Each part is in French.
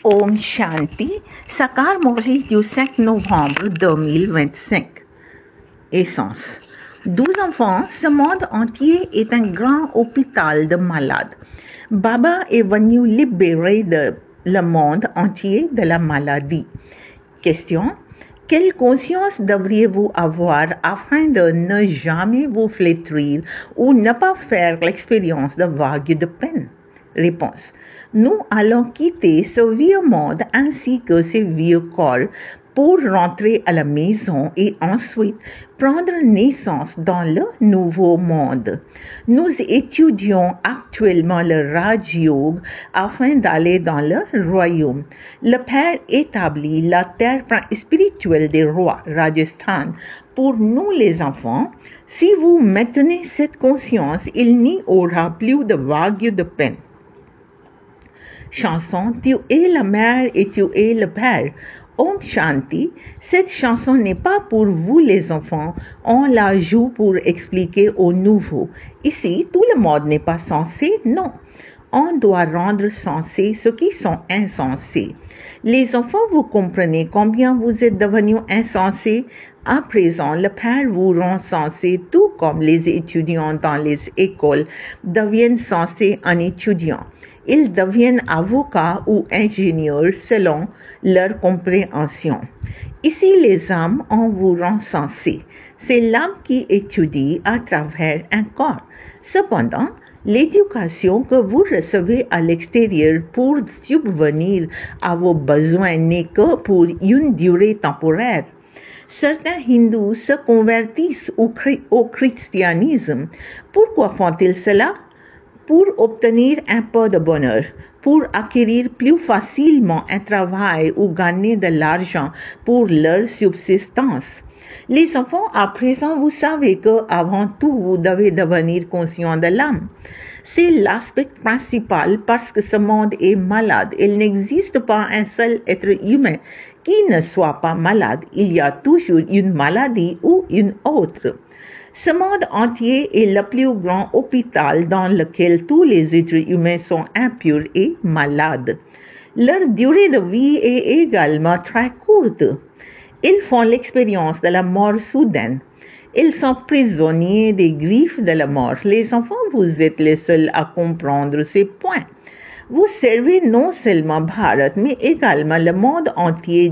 Om Shanti, Sakar Murli du 5 novembre 2025. Essence. 12 enfants, ce monde entier est un grand hôpital de malades. Baba est venu libérer le monde entier de la maladie. Question. Quelle conscience devriez-vous avoir afin de ne jamais vous flétrir ou ne pas faire l'expérience de vagues de peine? Réponse. Nous allons quitter ce vieux monde ainsi que ce vieux corps pour rentrer à la maison et ensuite prendre naissance dans le nouveau monde. Nous étudions actuellement le Raj Yoga afin d'aller dans le royaume. Le Père établit la terre spirituelle des rois, Rajasthan, pour nous les enfants. Si vous maintenez cette conscience, il n'y aura plus de vagues de peine. Chanson, tu es la mère et tu es le père. Om Shanti, cette chanson n'est pas pour vous les enfants, on la joue pour expliquer aux nouveaux. Ici, tout le monde n'est pas sensé, non. On doit rendre sensés ceux qui sont insensés. Les enfants, vous comprenez combien vous êtes devenus insensés? À présent, le Père vous rend sensé, tout comme les étudiants dans les écoles deviennent sensés en étudiant. Ils deviennent avocats ou ingénieurs selon leur compréhension. Ici, les âmes, on vous rend sensé. C'est l'âme qui étudie à travers un corps. Cependant, l'éducation que vous recevez à l'extérieur pour subvenir à vos besoins n'est que pour une durée temporaire. Certains hindous se convertissent au christianisme. Pourquoi font-ils cela? Pour obtenir un peu de bonheur, pour acquérir plus facilement un travail ou gagner de l'argent pour leur subsistance. Les enfants, à présent, vous savez que avant tout, vous devez devenir conscient de l'âme. C'est l'aspect principal parce que ce monde est malade. Il n'existe pas un seul être humain qui ne soit pas malade. Il y a toujours une maladie ou une autre. Ce monde entier est le plus grand hôpital dans lequel tous les êtres humains sont impurs et malades. Leur durée de vie est également très courte. Ils font l'expérience de la mort soudaine. Ils sont prisonniers des griffes de la mort. Les enfants, vous êtes les seuls à comprendre ces points. Vous servez non seulement Bharat, mais également le monde entier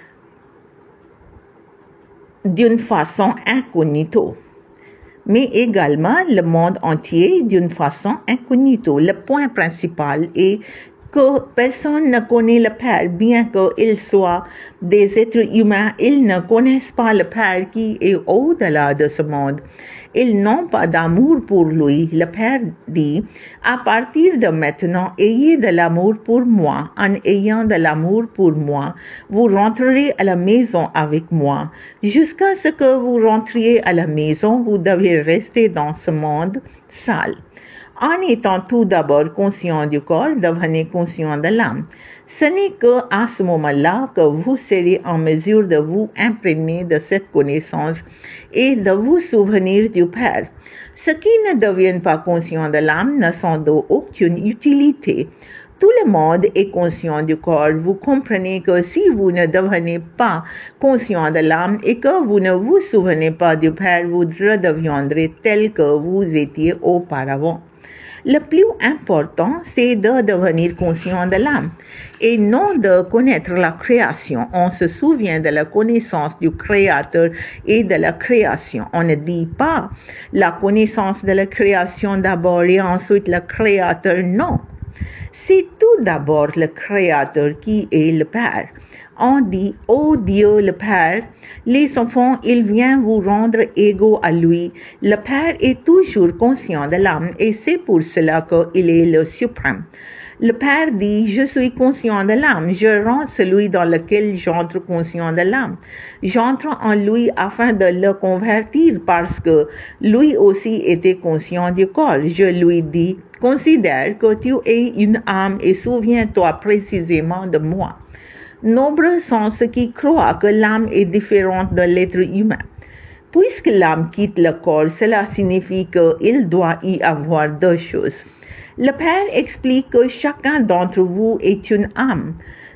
d'une façon incognito. Mais également le monde entier d'une façon incognito. Le point principal est que personne ne connaît le Père, bien qu'ils soient des êtres humains, ils ne connaissent pas le Père qui est au-delà de ce monde. Ils n'ont pas d'amour pour lui. Le Père dit, à partir de maintenant, ayez de l'amour pour moi. En ayant de l'amour pour moi, vous rentrerez à la maison avec moi. Jusqu'à ce que vous rentriez à la maison, vous devez rester dans ce monde sale. En étant tout d'abord conscient du corps, devenez conscient de l'âme. Ce n'est qu'à ce moment-là que vous serez en mesure de vous imprégner de cette connaissance et de vous souvenir du Père. Ceux qui ne deviennent pas conscients de l'âme ne sont d'aucune utilité. Tout le monde est conscient du corps. Vous comprenez que si vous ne devenez pas conscient de l'âme et que vous ne vous souvenez pas du Père, vous redeviendrez tel que vous étiez auparavant. Le plus important, c'est de devenir conscient de l'âme et non de connaître la création. On se souvient de la connaissance du Créateur et de la création. On ne dit pas la connaissance de la création d'abord et ensuite le Créateur. Non. C'est tout d'abord le Créateur qui est le Père. On dit, ô Dieu le Père, les enfants, il vient vous rendre égaux à lui. Le Père est toujours conscient de l'âme et c'est pour cela qu'il est le suprême. Le Père dit, je suis conscient de l'âme, je rends celui dans lequel j'entre conscient de l'âme. J'entre en lui afin de le convertir parce que lui aussi était conscient du corps. Je lui dis, considère que tu es une âme et souviens-toi précisément de moi. Nombreux sont ceux qui croient que l'âme est différente de l'être humain. Puisque l'âme quitte le corps, cela signifie qu'il doit y avoir deux choses. Le Père explique que chacun d'entre vous est une âme.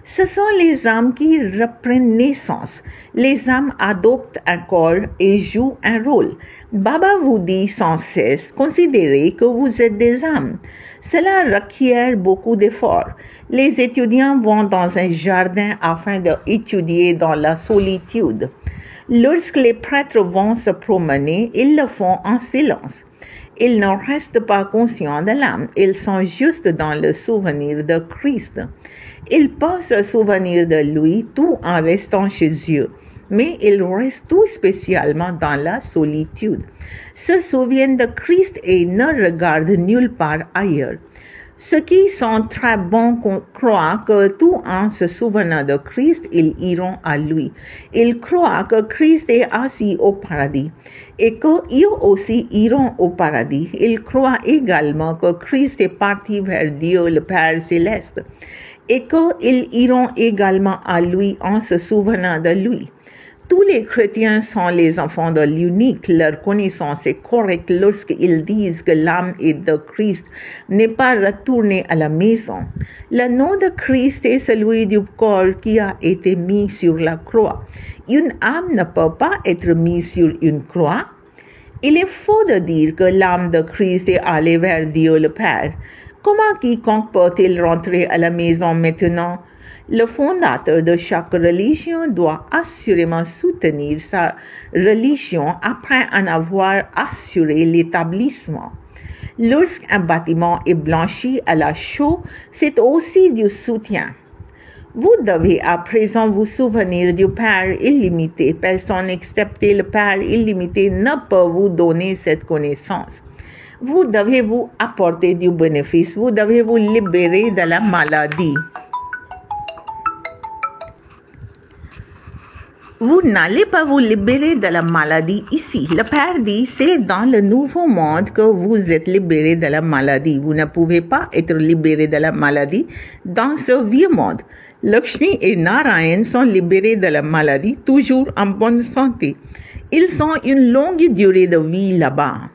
Ce sont les âmes qui reprennent naissance. Les âmes adoptent un corps et jouent un rôle. Baba vous dit sans cesse, considérez que vous êtes des âmes. Cela requiert beaucoup d'efforts. Les étudiants vont dans un jardin afin d'étudier dans la solitude. Lorsque les prêtres vont se promener, ils le font en silence. Ils ne restent pas conscients de l'âme, ils sont juste dans le souvenir de Christ. Ils peuvent se souvenir de lui tout en restant chez eux, mais ils restent tout spécialement dans la solitude. Se souviennent de Christ et ne regardent nulle part ailleurs. Ceux qui sont très bons croient que tout en se souvenant de Christ, ils iront à lui. Ils croient que Christ est assis au paradis et qu'eux aussi iront au paradis. Ils croient également que Christ est parti vers Dieu le Père céleste et qu'ils iront également à lui en se souvenant de lui. Tous les chrétiens sont les enfants de l'unique. Leur connaissance est correcte lorsqu'ils disent que l'âme de Christ n'est pas retournée à la maison. Le nom de Christ est celui du corps qui a été mis sur la croix. Une âme ne peut pas être mise sur une croix. Il est faux de dire que l'âme de Christ est allée vers Dieu le Père. Comment quiconque peut-il rentrer à la maison maintenant? Le fondateur de chaque religion doit assurément soutenir sa religion après en avoir assuré l'établissement. Lorsqu'un bâtiment est blanchi à la chaux, c'est aussi du soutien. Vous devez à présent vous souvenir du Père illimité. Personne excepté le Père illimité ne peut vous donner cette connaissance. Vous devez vous apporter du bénéfice. Vous devez vous libérer de la maladie. Vous n'allez pas vous libérer de la maladie ici. Le Père dit, c'est dans le nouveau monde que vous êtes libérés de la maladie. Vous ne pouvez pas être libérés de la maladie dans ce vieux monde. Lakshmi et Narayan sont libérés de la maladie, toujours en bonne santé. Ils ont une longue durée de vie là-bas.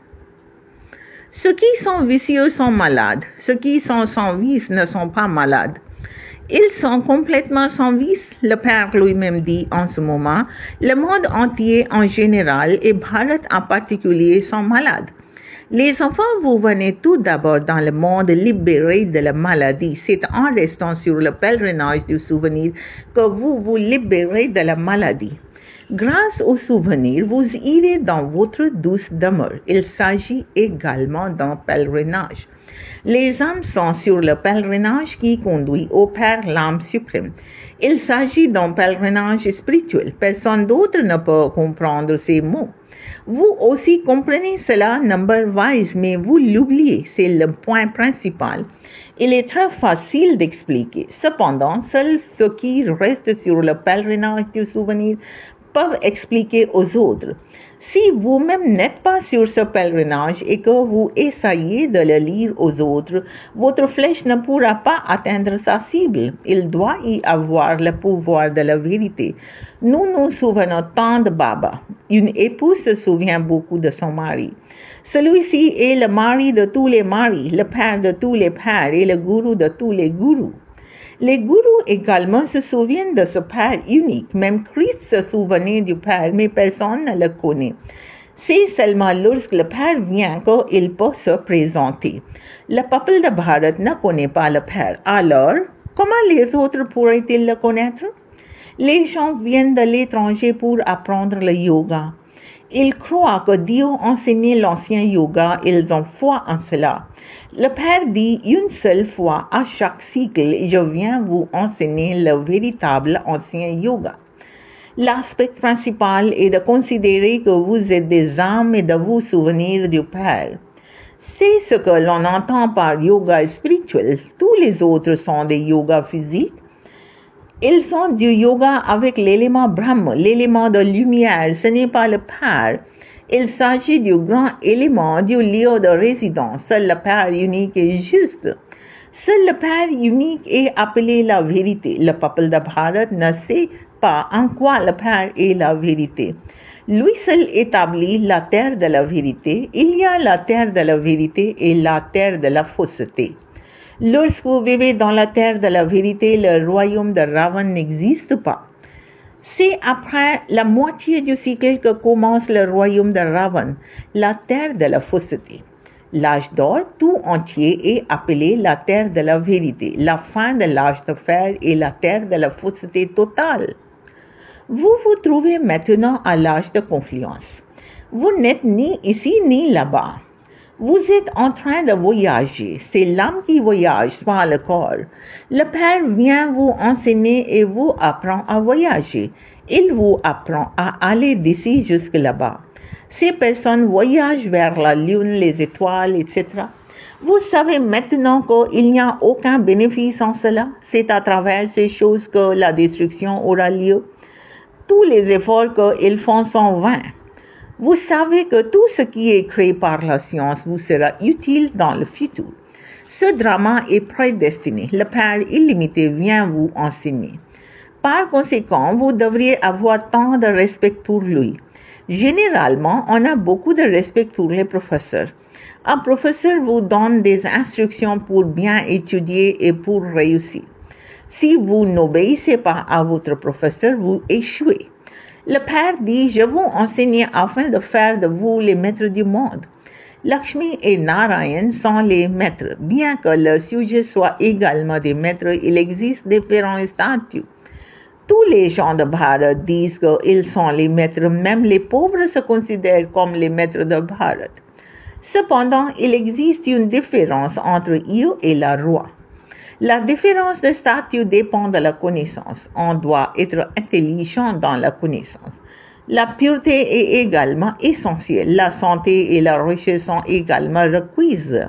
Ceux qui sont vicieux sont malades. Ceux qui sont sans vice ne sont pas malades. Ils sont complètement sans vice. Le Père lui-même dit en ce moment, le monde entier en général et Bharat en particulier sont malades. Les enfants, vous venez tout d'abord dans le monde libéré de la maladie. C'est en restant sur le pèlerinage du souvenir que vous vous libérez de la maladie. Grâce au souvenir, vous irez dans votre douce demeure. Il s'agit également d'un pèlerinage. Les âmes sont sur le pèlerinage qui conduit au Père l'âme suprême. Il s'agit d'un pèlerinage spirituel. Personne d'autre ne peut comprendre ces mots. Vous aussi comprenez cela number-wise, mais vous l'oubliez. C'est le point principal. Il est très facile d'expliquer. Cependant, seuls ceux qui restent sur le pèlerinage du souvenir peuvent expliquer aux autres. Si vous-même n'êtes pas sur ce pèlerinage et que vous essayez de le lire aux autres, votre flèche ne pourra pas atteindre sa cible. Il doit y avoir le pouvoir de la vérité. Nous nous souvenons tant de Baba. Une épouse se souvient beaucoup de son mari. Celui-ci est le mari de tous les maris, le père de tous les pères et le gourou de tous les gourous. Les gourous également se souviennent de ce Père unique. Même Christ se souvenait du Père, mais personne ne le connaît. C'est seulement lorsque le Père vient qu'il peut se présenter. Le peuple de Bharat ne connaît pas le Père. Alors, comment les autres pourraient-ils le connaître? Les gens viennent de l'étranger pour apprendre le yoga. Ils croient que Dieu enseignait l'ancien yoga, ils ont foi en cela. Le Père dit une seule fois à chaque cycle, je viens vous enseigner le véritable ancien yoga. L'aspect principal est de considérer que vous êtes des âmes et de vous souvenir du Père. C'est ce que l'on entend par yoga spirituel. Tous les autres sont des yogas physiques. Ils sont du yoga avec l'élément Brahma, l'élément de lumière. Ce n'est pas le Père. Il s'agit du grand élément du lieu de résidence. Seul le Père unique est juste. Seul le Père unique est appelé la vérité. Le peuple de Bharat ne sait pas en quoi le Père est la vérité. Lui seul établit la terre de la vérité. Il y a la terre de la vérité et la terre de la fausseté. Lorsque vous vivez dans la terre de la vérité, le royaume de Ravan n'existe pas. C'est après la moitié du siècle que commence le royaume de Ravan, la terre de la fausseté. L'âge d'or tout entier est appelé la terre de la vérité. La fin de l'âge de fer est la terre de la fausseté totale. Vous vous trouvez maintenant à l'âge de confluence. Vous n'êtes ni ici ni là-bas. Vous êtes en train de voyager. C'est l'âme qui voyage, pas le corps. Le Père vient vous enseigner et vous apprend à voyager. Il vous apprend à aller d'ici jusque là-bas. Ces personnes voyagent vers la lune, les étoiles, etc. Vous savez maintenant qu'il n'y a aucun bénéfice en cela. C'est à travers ces choses que la destruction aura lieu. Tous les efforts qu'ils font sont vains. Vous savez que tout ce qui est créé par la science vous sera utile dans le futur. Ce drama est prédestiné. Le Père illimité vient vous enseigner. Par conséquent, vous devriez avoir tant de respect pour lui. Généralement, on a beaucoup de respect pour les professeurs. Un professeur vous donne des instructions pour bien étudier et pour réussir. Si vous n'obéissez pas à votre professeur, vous échouez. Le Père dit, je vous enseigne afin de faire de vous les maîtres du monde. Lakshmi et Narayan sont les maîtres. Bien que le sujet soit également des maîtres, il existe différents statuts. Tous les gens de Bharat disent qu'ils sont les maîtres, même les pauvres se considèrent comme les maîtres de Bharat. Cependant, il existe une différence entre eux et le roi. La différence de statut dépend de la connaissance. On doit être intelligent dans la connaissance. La pureté est également essentielle. La santé et la richesse sont également requises.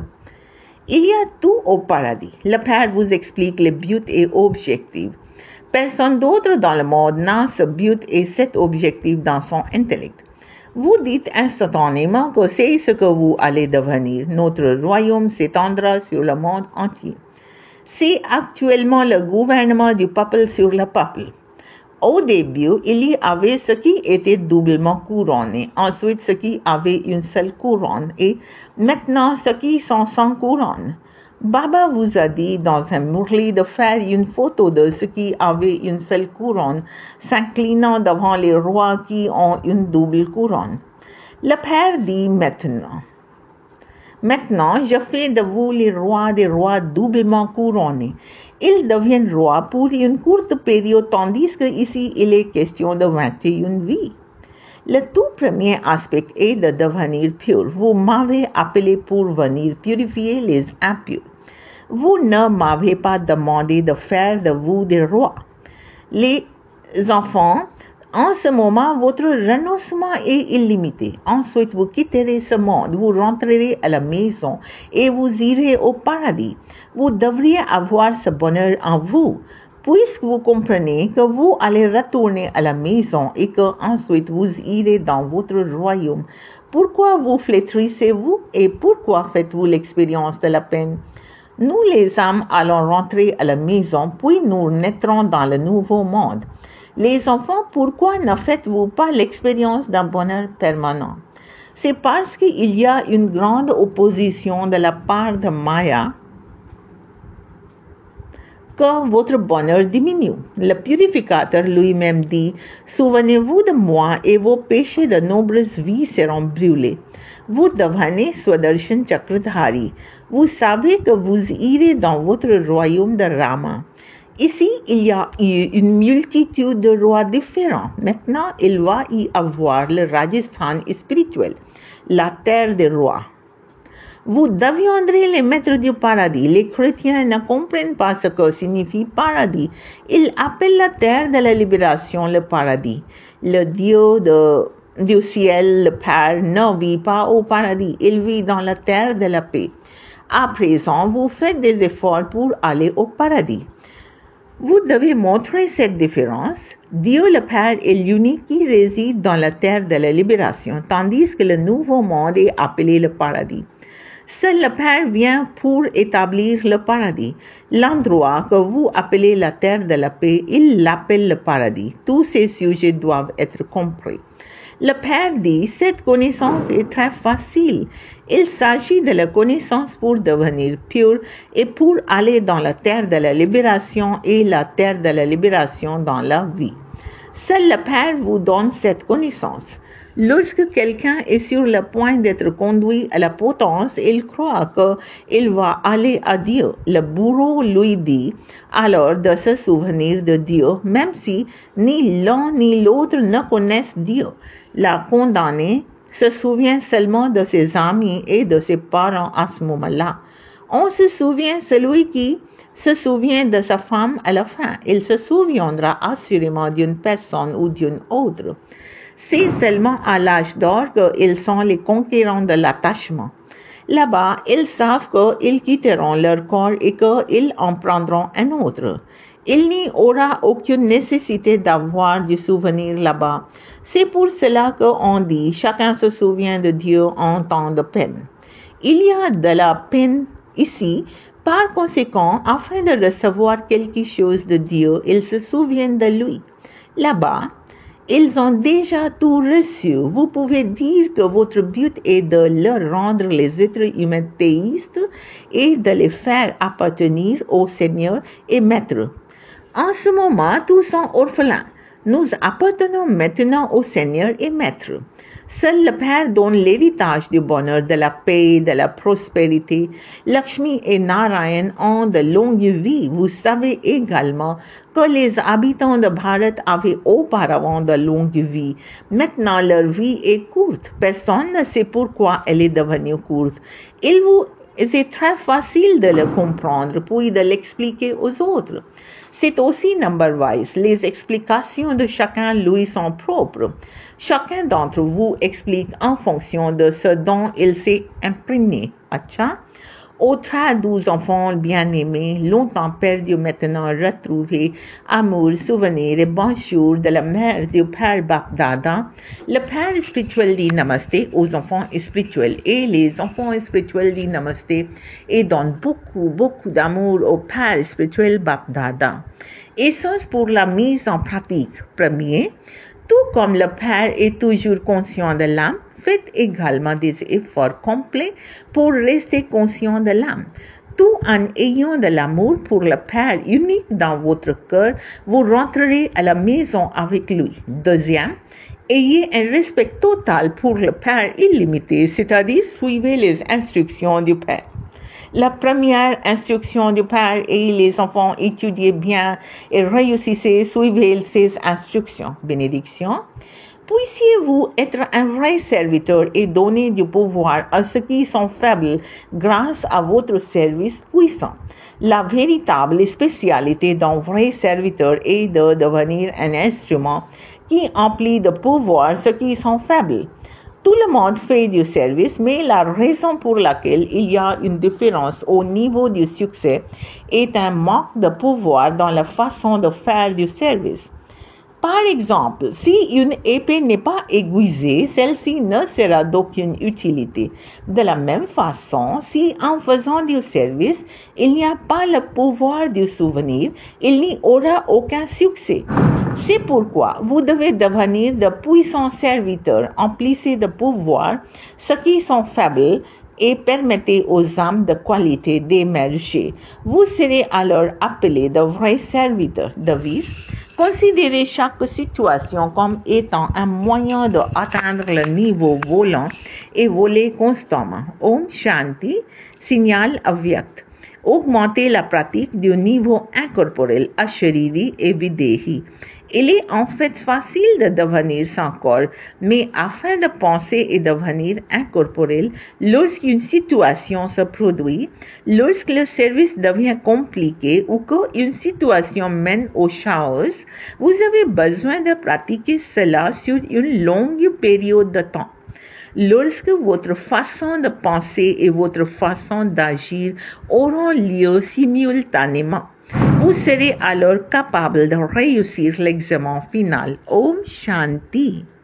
Il y a tout au paradis. Le Père vous explique le but et objectif. Personne d'autre dans le monde n'a ce but et cet objectif dans son intellect. Vous dites instantanément que c'est ce que vous allez devenir. Notre royaume s'étendra sur le monde entier. C'est actuellement le gouvernement du peuple sur le peuple. Au début, il y avait ce qui était doublement couronné, ensuite ce qui avait une seule couronne et maintenant ce qui sont sans couronne. Baba vous a dit dans un murli de faire une photo de ce qui avait une seule couronne, s'inclinant devant les rois qui ont une double couronne. Le Père dit maintenant. Maintenant, je fais de vous les rois des rois doublement couronnés. Ils deviennent rois pour une courte période, tandis que ici, il est question de 21 vies. Le tout premier aspect est de devenir pur. Vous m'avez appelé pour venir purifier les impurs. Vous ne m'avez pas demandé de faire de vous des rois. Les enfants, en ce moment, votre renoncement est illimité. Ensuite, vous quitterez ce monde, vous rentrerez à la maison et vous irez au paradis. Vous devriez avoir ce bonheur en vous, puisque vous comprenez que vous allez retourner à la maison et que ensuite vous irez dans votre royaume. Pourquoi vous flétrissez-vous et pourquoi faites-vous l'expérience de la peine? Nous, les âmes, allons rentrer à la maison, puis nous naîtrons dans le nouveau monde. Les enfants, pourquoi ne faites-vous pas l'expérience d'un bonheur permanent? C'est parce qu'il y a une grande opposition de la part de Maya que votre bonheur diminue. Le purificateur lui-même dit, souvenez-vous de moi et vos péchés de nombreuses vies seront brûlés. Vous devenez Swadershan Chakradhari. Vous savez que vous irez dans votre royaume de Rama. Ici, il y a eu une multitude de rois différents. Maintenant, il va y avoir le Rajasthan spirituel, la terre des rois. Vous deviendrez les maîtres du paradis. Les chrétiens ne comprennent pas ce que signifie paradis. Ils appellent la terre de la libération le paradis. Le Dieu du ciel, le Père, ne vit pas au paradis. Il vit dans la terre de la paix. À présent, vous faites des efforts pour aller au paradis. Vous devez montrer cette différence. Dieu le Père est l'unique qui réside dans la terre de la libération, tandis que le nouveau monde est appelé le paradis. Seul le Père vient pour établir le paradis. L'endroit que vous appelez la terre de la paix, il l'appelle le paradis. Tous ces sujets doivent être compris. Le Père dit, cette connaissance est très facile. Il s'agit de la connaissance pour devenir pur et pour aller dans la terre de la libération et la terre de la libération dans la vie. Seul le Père vous donne cette connaissance. Lorsque quelqu'un est sur le point d'être conduit à la potence, il croit qu'il va aller à Dieu. Le bourreau lui dit alors de se souvenir de Dieu, même si ni l'un ni l'autre ne connaissent Dieu. La condamnée se souvient seulement de ses amis et de ses parents à ce moment-là. On se souvient celui qui se souvient de sa femme à la fin. Il se souviendra assurément d'une personne ou d'une autre. C'est seulement à l'âge d'or qu'ils sont les conquérants de l'attachement. Là-bas, ils savent qu'ils quitteront leur corps et qu'ils en prendront un autre. Il n'y aura aucune nécessité d'avoir du souvenir là-bas. C'est pour cela qu'on dit « chacun se souvient de Dieu en temps de peine ». Il y a de la peine ici. Par conséquent, afin de recevoir quelque chose de Dieu, ils se souviennent de lui. Là-bas, ils ont déjà tout reçu. Vous pouvez dire que votre but est de leur rendre les êtres humains théistes et de les faire appartenir au Seigneur et Maître. En ce moment, tous sont orphelins. Nous appartenons maintenant au Seigneur et Maître. Seul le Père donne l'héritage du bonheur, de la paix, de la prospérité. Lakshmi et Narayan ont de longues vies. Vous savez également que les habitants de Bharat avaient auparavant de longues vies. Maintenant, leur vie est courte. Personne ne sait pourquoi elle est devenue courte. C'est très facile de le comprendre, puis de l'expliquer aux autres. C'est aussi number-wise. Les explications de chacun lui sont propres. Chacun d'entre vous explique en fonction de ce dont il s'est imprégné. Acha? Aux 12 enfants bien-aimés, longtemps perdus, maintenant retrouvés, amour, souvenirs et bonjour de la mère du Père Bapdada, le Père spirituel dit Namasté aux enfants spirituels et les enfants spirituels dit Namasté et donnent beaucoup d'amour au Père spirituel Bapdada. Essence pour la mise en pratique. Premier, tout comme le Père est toujours conscient de l'âme, faites également des efforts complets pour rester conscient de l'âme. Tout en ayant de l'amour pour le Père unique dans votre cœur, vous rentrerez à la maison avec lui. Deuxième, ayez un respect total pour le Père illimité, c'est-à-dire suivez les instructions du Père. La première instruction du Père est les enfants étudiez bien et réussissez, suivez ces instructions. Bénédiction. Puissiez-vous être un vrai serviteur et donner du pouvoir à ceux qui sont faibles grâce à votre service puissant. La véritable spécialité d'un vrai serviteur est de devenir un instrument qui emplit de pouvoir ceux qui sont faibles. Tout le monde fait du service, mais la raison pour laquelle il y a une différence au niveau du succès est un manque de pouvoir dans la façon de faire du service. Par exemple, si une épée n'est pas aiguisée, celle-ci ne sera d'aucune utilité. De la même façon, si en faisant du service, il n'y a pas le pouvoir du souvenir, il n'y aura aucun succès. C'est pourquoi vous devez devenir de puissants serviteurs, emplissez de pouvoir ceux qui sont faibles et permettez aux âmes de qualité d'émerger. Vous serez alors appelés de vrais serviteurs de vie. Considérez chaque situation comme étant un moyen d'atteindre le niveau volant et voler constamment. Om Shanti, signal avyakt. Augmentez la pratique du niveau incorporel, Ashariri et Videhi. Il est en fait facile de devenir sans corps, mais afin de penser et devenir incorporel, lorsqu'une situation se produit, lorsque le service devient compliqué ou qu'une situation mène au chaos, vous avez besoin de pratiquer cela sur une longue période de temps. Lorsque votre façon de penser et votre façon d'agir auront lieu simultanément, vous serez alors capable de réussir l'examen final. Om Shanti.